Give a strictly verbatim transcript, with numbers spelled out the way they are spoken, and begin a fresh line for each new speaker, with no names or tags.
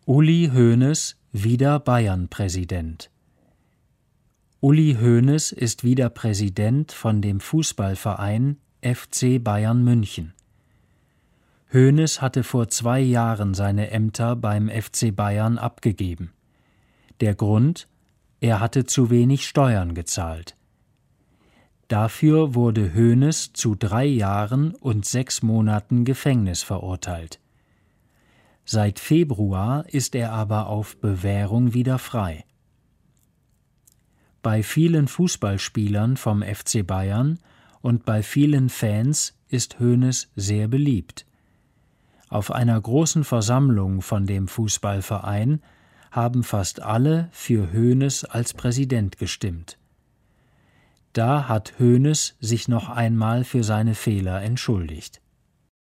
Uli Hoeneß wieder Bayern-Präsident. Uli Hoeneß ist wieder Präsident von dem Fußballverein F C Bayern München. Hoeneß hatte vor zwei Jahren seine Ämter beim F C Bayern abgegeben. Der Grund: Er hatte zu wenig Steuern gezahlt. Dafür wurde Hoeneß zu drei Jahren und sechs Monaten Gefängnis verurteilt. Seit Februar ist er aber auf Bewährung wieder frei. Bei vielen Fußballspielern vom F C Bayern und bei vielen Fans ist Hoeneß sehr beliebt. Auf einer großen Versammlung von dem Fußballverein haben fast alle für Hoeneß als Präsident gestimmt. Da hat Hoeneß sich noch einmal für seine Fehler entschuldigt.